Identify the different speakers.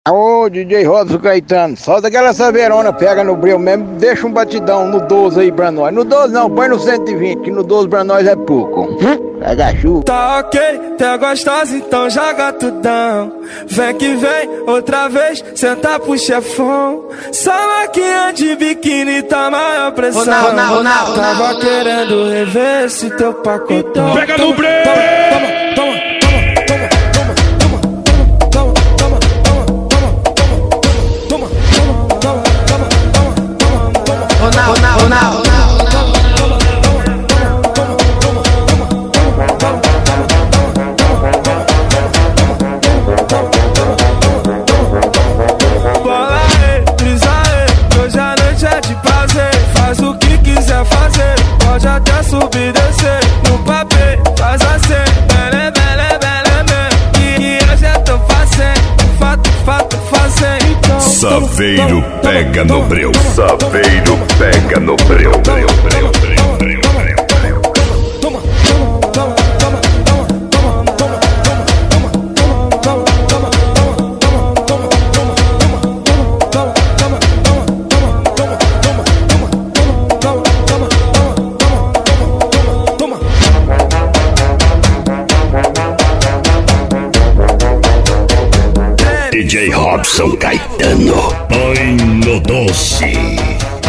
Speaker 1: Ô, DJ Robson Caetano, solta aquela saveirona, pega no breu mesmo, deixa um batidão no 12 aí pra nós. No 12 não, põe no 120, que no 12 pra nós é pouco. Pega chuva.
Speaker 2: Tá ok, tá gostosa, então joga tudão. Vem que vem, outra vez, senta pro chefão. Só maquinha de biquíni, tá maior pressão.
Speaker 3: Ronaldo.
Speaker 2: Tava querendo rever esse teu pacotão.
Speaker 4: Pega no breu!
Speaker 2: Toma.
Speaker 3: Ronaldo.
Speaker 2: Bola aí, brisa aí, hoje a noite é de prazer. Faz o que quiser fazer, pode até subir e descer. No papel, faz assim, bele, que hoje eu tô fazendo, fato, fazendo.
Speaker 4: Saveiro pega no breu. Saveiro pega no breu. DJ Robson Caetano, põe no doce.